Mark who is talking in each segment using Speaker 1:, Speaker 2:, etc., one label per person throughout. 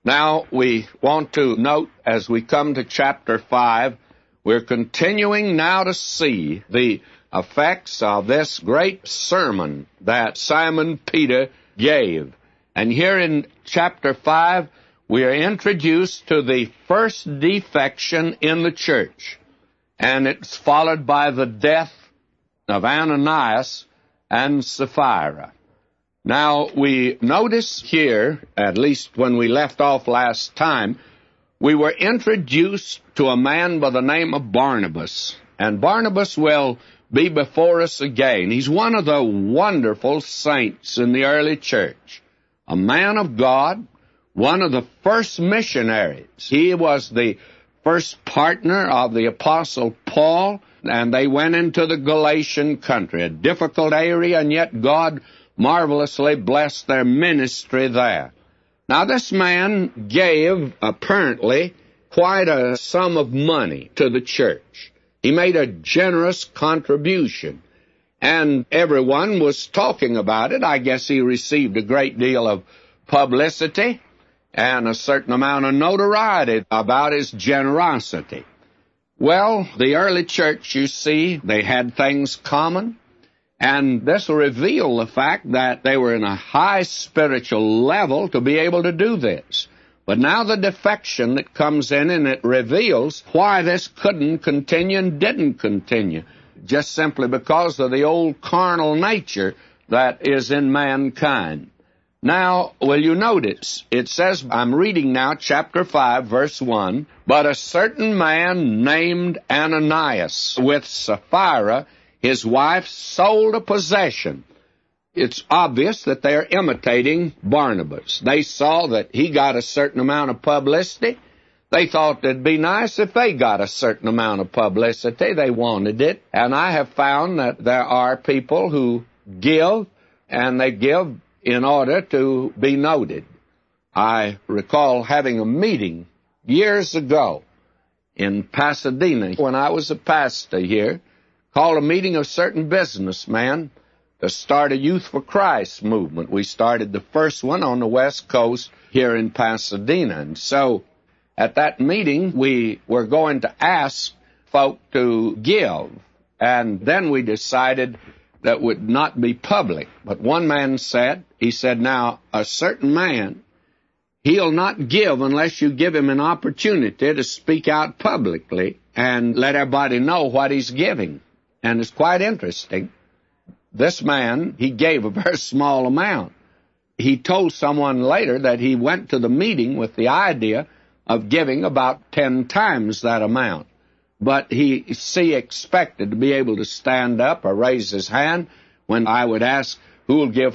Speaker 1: Now, we want to note, as we come to chapter 5, we're continuing now to see the effects of this great sermon that Simon Peter gave. And here in chapter 5, we are introduced to the first defection in the church. And it's followed by the death of Ananias and Sapphira. Now, we notice here, at least when we left off last time, we were introduced to a man by the name of Barnabas. And Barnabas will be before us again. He's one of the wonderful saints in the early church. A man of God, one of the first missionaries. He was the first partner of the Apostle Paul, and they went into the Galatian country, a difficult area, and yet God marvelously blessed their ministry there. Now, this man gave, apparently, quite a sum of money to the church. He made a generous contribution, and everyone was talking about it. I guess he received a great deal of publicity and a certain amount of notoriety about his generosity. Well, the early church, you see, they had things common. And this will reveal the fact that they were in a high spiritual level to be able to do this. But now the defection that comes in, and it reveals why this couldn't continue and didn't continue, just simply because of the old carnal nature that is in mankind. Now, will you notice, it says, I'm reading now chapter 5, verse 1, "But a certain man named Ananias with Sapphira, his wife, sold a possession." It's obvious that they're imitating Barnabas. They saw that he got a certain amount of publicity. They thought it'd be nice if they got a certain amount of publicity. They wanted it. And I have found that there are people who give, and they give in order to be noted. I recall having a meeting years ago in Pasadena when I was a pastor here, called a meeting of certain businessmen to start a Youth for Christ movement. We started the first one on the West Coast here in Pasadena. And so at that meeting, we were going to ask folk to give. And then we decided that would not be public. But one man said, he said, now, a certain man, he'll not give unless you give him an opportunity to speak out publicly and let everybody know what he's giving. And it's quite interesting. This man, he gave a very small amount. He told someone later that he went to the meeting with the idea of giving about 10 times that amount. But he expected to be able to stand up or raise his hand when I would ask, who will give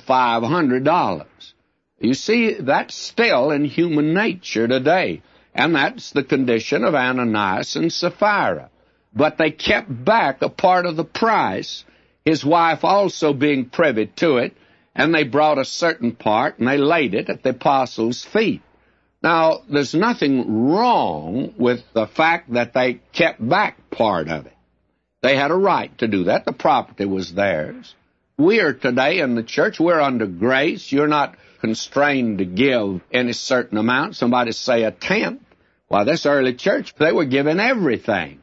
Speaker 1: $500? You see, that's still in human nature today. And that's the condition of Ananias and Sapphira. But they kept back a part of the price, his wife also being privy to it, and they brought a certain part, and they laid it at the apostles' feet. Now, there's nothing wrong with the fact that they kept back part of it. They had a right to do that. The property was theirs. We are today in the church, we're under grace. You're not constrained to give any certain amount. Somebody say a tenth. Well, this early church, they were giving everything.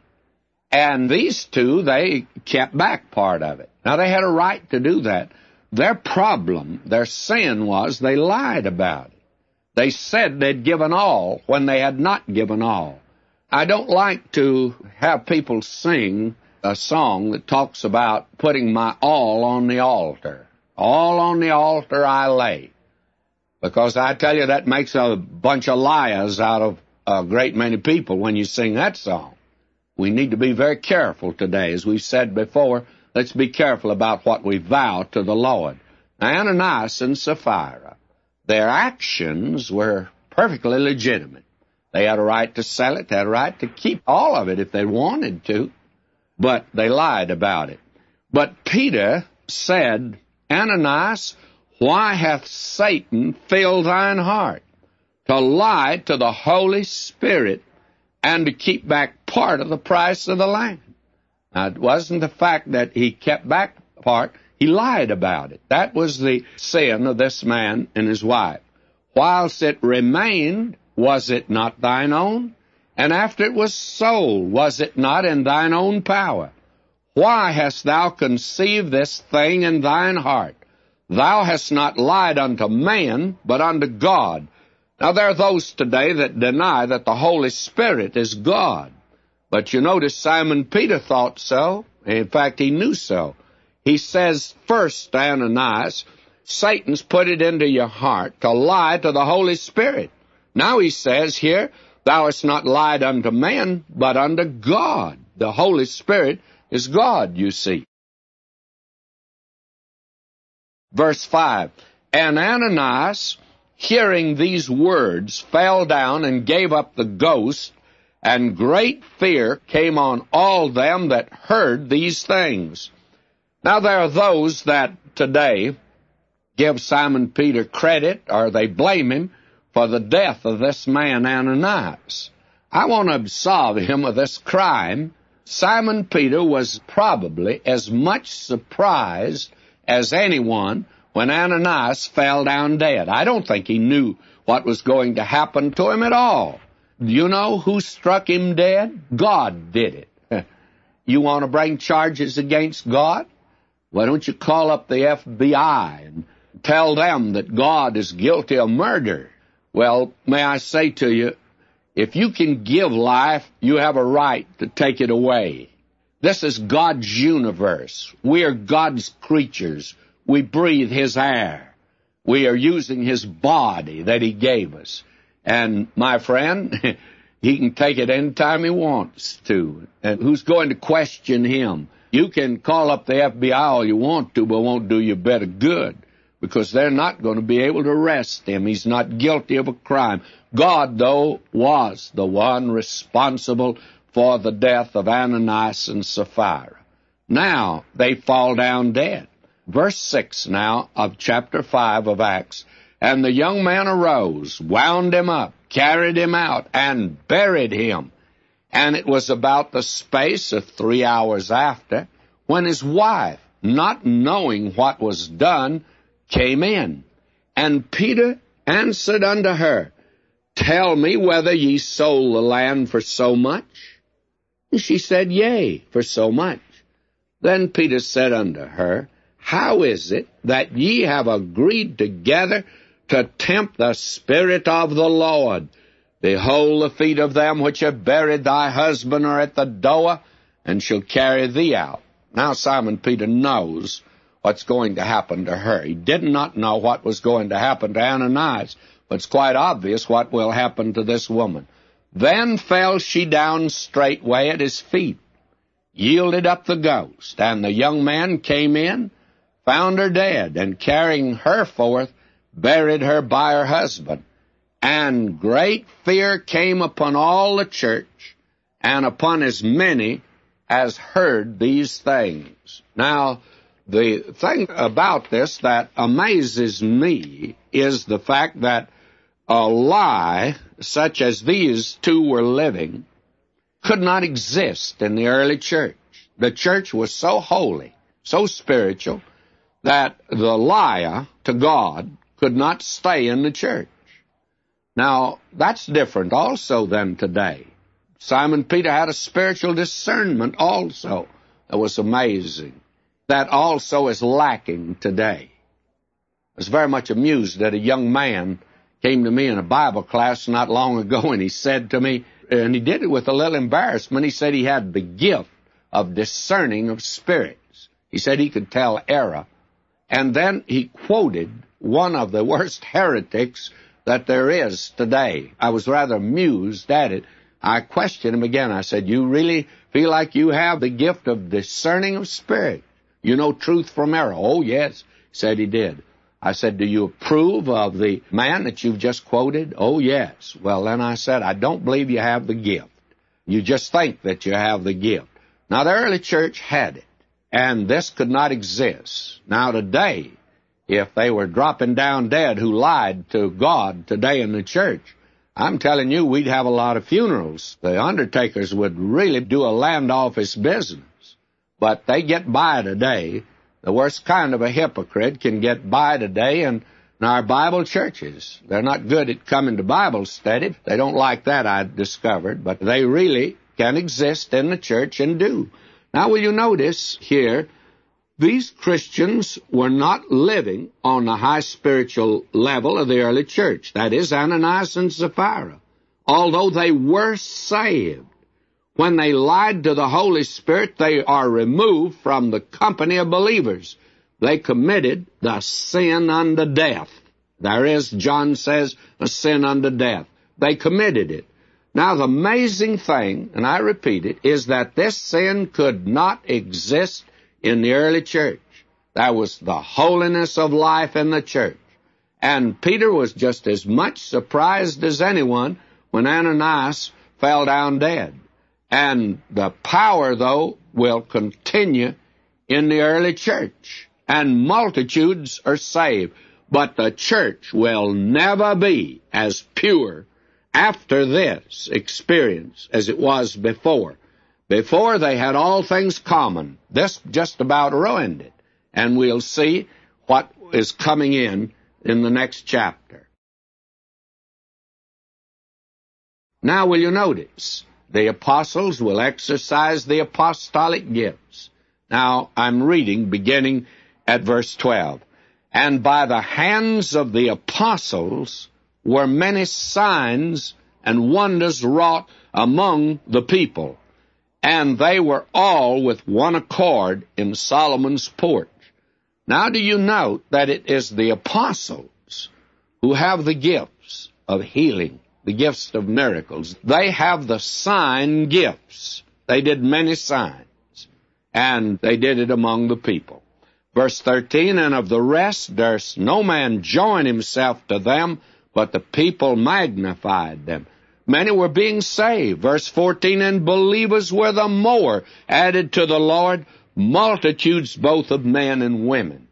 Speaker 1: And these two, they kept back part of it. Now, they had a right to do that. Their problem, their sin was they lied about it. They said they'd given all when they had not given all. I don't like to have people sing a song that talks about putting my all on the altar. All on the altar I lay. Because I tell you, that makes a bunch of liars out of a great many people when you sing that song. We need to be very careful today. As we've said before, let's be careful about what we vow to the Lord. Now, Ananias and Sapphira, their actions were perfectly legitimate. They had a right to sell it. They had a right to keep all of it if they wanted to. But they lied about it. But Peter said, Ananias, why hath Satan filled thine heart to lie to the Holy Spirit and to keep back part of the price of the land? Now, it wasn't the fact that he kept back part. He lied about it. That was the sin of this man and his wife. Whilst it remained was it not thine own? And after it was sold, was it not in thine own power? Why hast thou conceived this thing in thine heart? Thou hast not lied unto man, but unto God. Now there are those today that deny that the Holy Spirit is God. But you notice Simon Peter thought so. In fact, he knew so. He says, first, Ananias, Satan's put it into your heart to lie to the Holy Spirit. Now he says here, thou hast not lied unto man, but unto God. The Holy Spirit is God, you see. Verse 5, and Ananias, hearing these words, fell down and gave up the ghost, and great fear came on all them that heard these things. Now there are those that today give Simon Peter credit, or they blame him, for the death of this man Ananias. I want to absolve him of this crime. Simon Peter was probably as much surprised as anyone when Ananias fell down dead. I don't think he knew what was going to happen to him at all. Do you know who struck him dead? God did it. You want to bring charges against God? Why don't you call up the FBI and tell them that God is guilty of murder? Well, may I say to you, if you can give life, you have a right to take it away. This is God's universe. We are God's creatures. We breathe His air. We are using His body that He gave us. And, my friend, He can take it any time He wants to. And who's going to question Him? You can call up the FBI all you want to, but it won't do you a bit of good, because they're not going to be able to arrest him. He's not guilty of a crime. God, though, was the one responsible for the death of Ananias and Sapphira. Now, they fall down dead. Verse 6 now of chapter 5 of Acts. And the young man arose, wound him up, carried him out, and buried him. And it was about the space of 3 hours after, when his wife, not knowing what was done, came in. And Peter answered unto her, Tell me whether ye sold the land for so much? And she said, Yea, for so much. Then Peter said unto her, How is it that ye have agreed together to tempt the Spirit of the Lord? Behold, the feet of them which have buried thy husband are at the door, and shall carry thee out. Now Simon Peter knows what's going to happen to her. He did not know what was going to happen to Ananias, but it's quite obvious what will happen to this woman. Then fell she down straightway at his feet, yielded up the ghost, and the young man came in, found her dead, and carrying her forth, buried her by her husband. And great fear came upon all the church, and upon as many as heard these things. Now, the thing about this that amazes me is the fact that a lie such as these two were living could not exist in the early church. The church was so holy, so spiritual, that the liar to God could not stay in the church. Now, that's different also than today. Simon Peter had a spiritual discernment also that was amazing. That also is lacking today. I was very much amused that a young man came to me in a Bible class not long ago, and he said to me, and he did it with a little embarrassment, he said he had the gift of discerning of spirits. He said he could tell error. And then he quoted one of the worst heretics that there is today. I was rather amused at it. I questioned him again. I said, You really feel like you have the gift of discerning of spirit? You know truth from error? Oh, yes, said he did. I said, Do you approve of the man that you've just quoted? Oh, yes. Well, then I said, I don't believe you have the gift. You just think that you have the gift. Now, the early church had it, and this could not exist. Now, today, if they were dropping down dead who lied to God today in the church, I'm telling you, we'd have a lot of funerals. The undertakers would really do a land office business. But they get by today. The worst kind of a hypocrite can get by today and Now, our Bible churches, they're not good at coming to Bible study. They don't like that, I discovered, but they really can exist in the church and do. Now, will you notice here, these Christians were not living on the high spiritual level of the early church. That is, Ananias and Sapphira. Although they were saved, when they lied to the Holy Spirit, they are removed from the company of believers. They committed the sin unto death. There is, John says, a sin unto death. They committed it. Now, the amazing thing, and I repeat it, is that this sin could not exist in the early church. That was the holiness of life in the church. And Peter was just as much surprised as anyone when Ananias fell down dead. And the power, though, will continue in the early church. And multitudes are saved. But the church will never be as pure after this experience as it was before. Before, they had all things common. This just about ruined it. And we'll see what is coming in the next chapter. Now, will you notice? The apostles will exercise the apostolic gifts. Now, I'm reading beginning at verse 12. And by the hands of the apostles were many signs and wonders wrought among the people. And they were all with one accord in Solomon's porch. Now do you note that it is the apostles who have the gifts of healing, the gifts of miracles. They have the sign gifts. They did many signs, and they did it among the people. Verse 13, and of the rest durst no man join himself to them, but the people magnified them. Many were being saved. Verse 14, and believers were the more added to the Lord, multitudes both of men and women.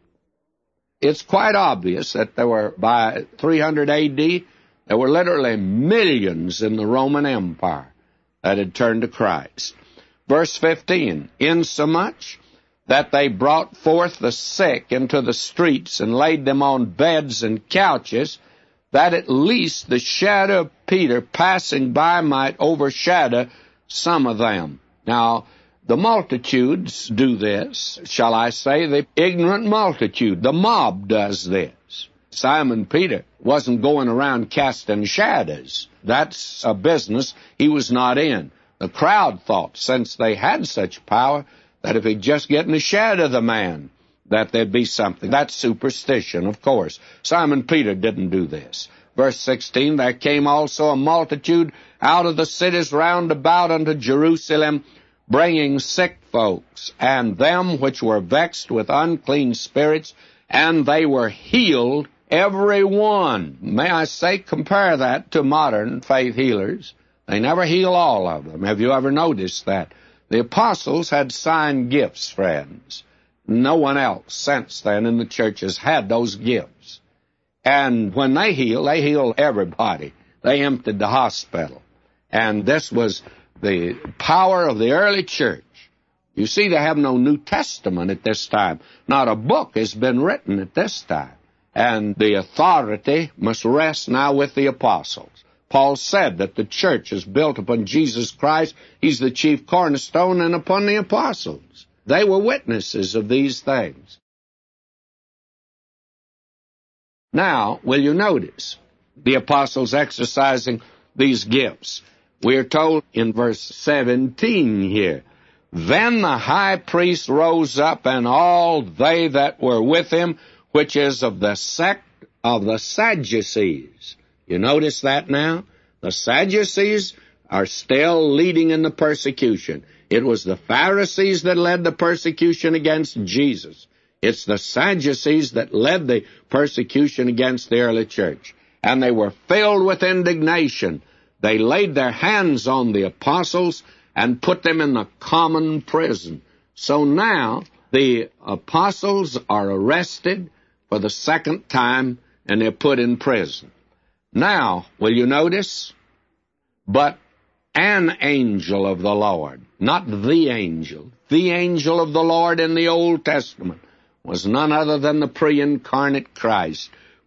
Speaker 1: It's quite obvious that there were, by 300 A.D., there were literally millions in the Roman Empire that had turned to Christ. Verse 15, insomuch that they brought forth the sick into the streets and laid them on beds and couches, that at least the shadow of Peter passing by might overshadow some of them. Now, the multitudes do this, shall I say, the ignorant multitude. The mob does this. Simon Peter wasn't going around casting shadows. That's a business he was not in. The crowd thought, since they had such power, that if he'd just get in the shadow of the man, that there'd be something. That's superstition, of course. Simon Peter didn't do this. Verse 16, there came also a multitude out of the cities round about unto Jerusalem, bringing sick folks, and them which were vexed with unclean spirits, and they were healed, every one. May I say, compare that to modern faith healers. They never heal all of them. Have you ever noticed that? The apostles had sign gifts, friends. No one else since then in the church has had those gifts. And when they heal everybody. They emptied the hospital. And this was the power of the early church. You see, they have no New Testament at this time. Not a book has been written at this time. And the authority must rest now with the apostles. Paul said that the church is built upon Jesus Christ. He's the chief cornerstone, and upon the apostles. They were witnesses of these things. Now, will you notice the apostles exercising these gifts? We are told in verse 17 here, then the high priest rose up, and all they that were with him, which is of the sect of the Sadducees. You notice that now? The Sadducees are still leading in the persecution. It was the Pharisees that led the persecution against Jesus. It's the Sadducees that led the persecution against the early church. And they were filled with indignation. They laid their hands on the apostles and put them in the common prison. So now the apostles are arrested for the second time, and they're put in prison. Now, will you notice? But an angel of the Lord, not the angel of the Lord in the Old Testament was none other than the pre-incarnate Christ,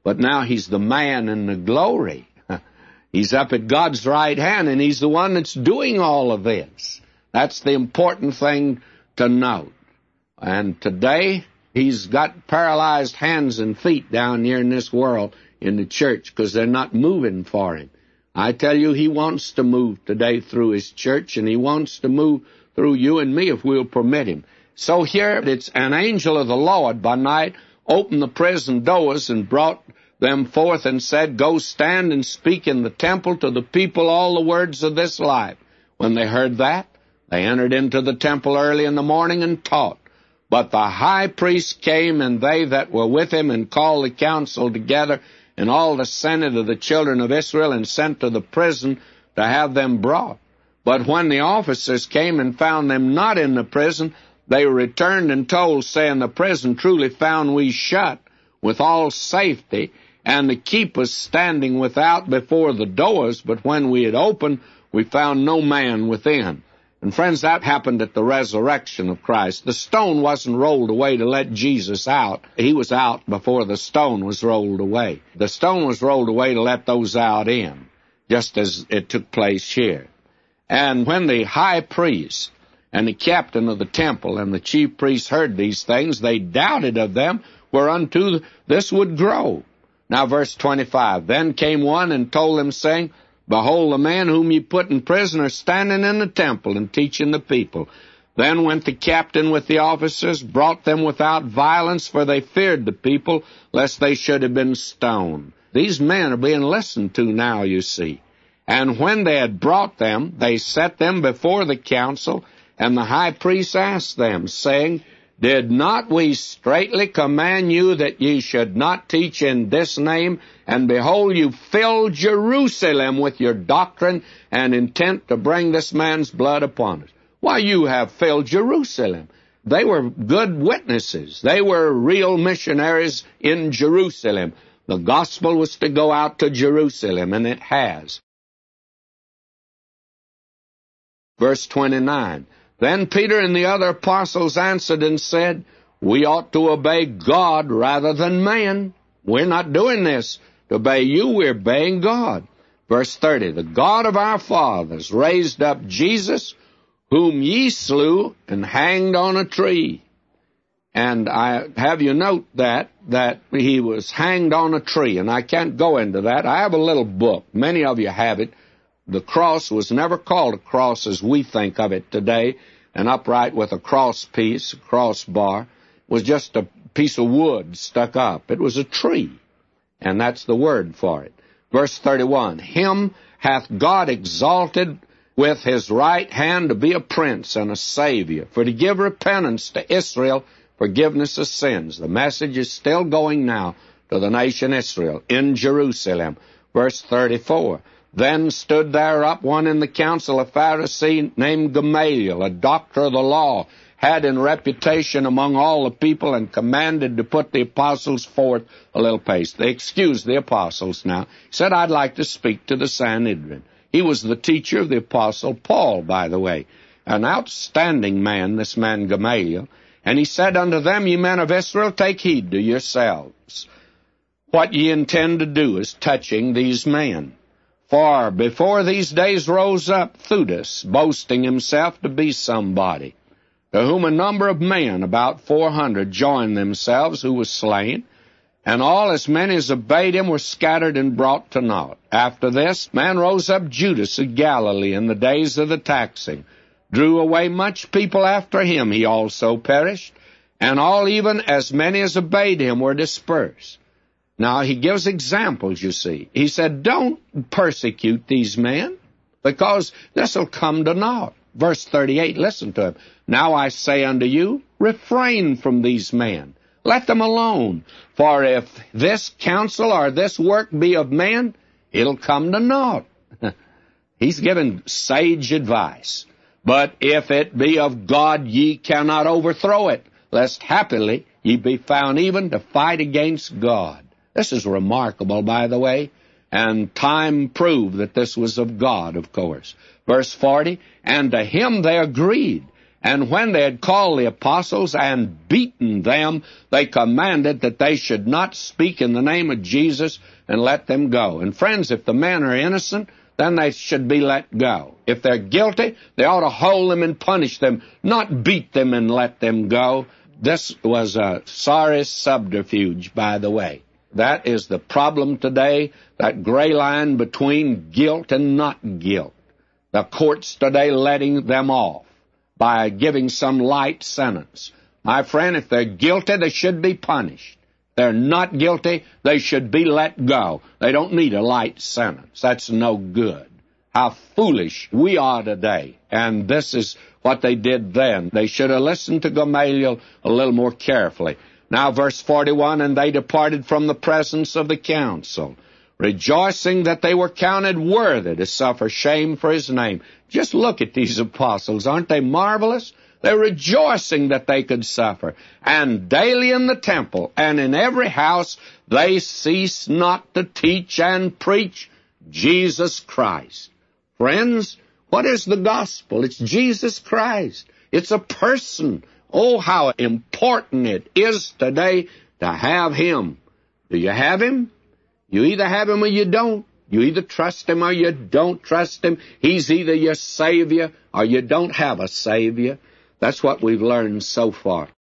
Speaker 1: but now he's the man in the glory. He's up at God's right hand, and he's the one that's doing all of this. That's the important thing to note. And today, he's got paralyzed hands and feet down here in this world in the church because they're not moving for him. I tell you, he wants to move today through his church, and he wants to move through you and me if we'll permit him. So here it's an angel of the Lord by night opened the prison doors and brought them forth and said, Go stand and speak in the temple to the people all the words of this life. When they heard that, they entered into the temple early in the morning and taught. But the high priest came, and they that were with him, and called the council together, and all the senate of the children of Israel, and sent to the prison to have them brought. But when the officers came and found them not in the prison, they returned and told, saying, The prison truly found we shut with all safety, and the keepers standing without before the doors, but when we had opened, we found no man within. And friends, that happened at the resurrection of Christ. The stone wasn't rolled away to let Jesus out. He was out before the stone was rolled away. The stone was rolled away to let those out in, just as it took place here. And when the high priest and the captain of the temple and the chief priests heard these things, they doubted of them whereunto this would grow. Now verse 25, Then came one and told them, saying, Behold, the man whom ye put in prison is standing in the temple and teaching the people. Then went the captain with the officers, brought them without violence, for they feared the people, lest they should have been stoned. These men are being listened to now, you see. And when they had brought them, they set them before the council, and the high priest asked them, saying, Did not we straitly command you that ye should not teach in this name? And behold, you fill Jerusalem with your doctrine and intent to bring this man's blood upon us. Why, you have filled Jerusalem. They were good witnesses. They were real missionaries in Jerusalem. The gospel was to go out to Jerusalem, and it has. Verse 29, Then Peter and the other apostles answered and said, We ought to obey God rather than man. We're not doing this to obey you, we're obeying God. Verse 30, The God of our fathers raised up Jesus, whom ye slew and hanged on a tree. And I have you note that he was hanged on a tree, and I can't go into that. I have a little book. Many of you have it. The cross was never called a cross as we think of it today, an upright with a cross piece, a crossbar. It was just a piece of wood stuck up. It was a tree, and that's the word for it. Verse 31, Him hath God exalted with his right hand to be a prince and a savior, for to give repentance to Israel, forgiveness of sins. The message is still going now to the nation Israel in Jerusalem. Verse 34, Then stood there up one in the council, a Pharisee named Gamaliel, a doctor of the law, had in reputation among all the people, and commanded to put the apostles forth a little pace. They excused the apostles now. He said, I'd like to speak to the Sanhedrin. He was the teacher of the apostle Paul, by the way. An outstanding man, this man Gamaliel. And he said unto them, Ye men of Israel, take heed to yourselves. What ye intend to do is touching these men. For before these days rose up Theudas, boasting himself to be somebody, to whom a number of men, about 400, joined themselves, who was slain, and all as many as obeyed him were scattered and brought to naught. After this, man rose up Judas of Galilee in the days of the taxing, drew away much people after him. He also perished, and all even as many as obeyed him were dispersed. Now, he gives examples, you see. He said, don't persecute these men, because this will come to naught. Verse 38, listen to him. Now I say unto you, refrain from these men. Let them alone. For if this counsel or this work be of man, it'll come to naught. He's giving sage advice. But if it be of God, ye cannot overthrow it, lest happily ye be found even to fight against God. This is remarkable, by the way, and time proved that this was of God, of course. Verse 40, And to him they agreed, And when they had called the apostles and beaten them, they commanded that they should not speak in the name of Jesus, and let them go. And friends, if the men are innocent, then they should be let go. If they're guilty, they ought to hold them and punish them, not beat them and let them go. This was a sorry subterfuge, by the way. That is the problem today, that gray line between guilt and not guilt. The courts today letting them off by giving some light sentence. My friend, if they're guilty, they should be punished. If they're not guilty, they should be let go. They don't need a light sentence. That's no good. How foolish we are today. And this is what they did then. They should have listened to Gamaliel a little more carefully. Now, verse 41, and they departed from the presence of the council, rejoicing that they were counted worthy to suffer shame for his name. Just look at these apostles. Aren't they marvelous? They're rejoicing that they could suffer. And daily in the temple and in every house they cease not to teach and preach Jesus Christ. Friends, what is the gospel? It's Jesus Christ. It's a person. Oh, how important it is today to have him. Do you have him? You either have him or you don't. You either trust him or you don't trust him. He's either your Savior or you don't have a Savior. That's what we've learned so far.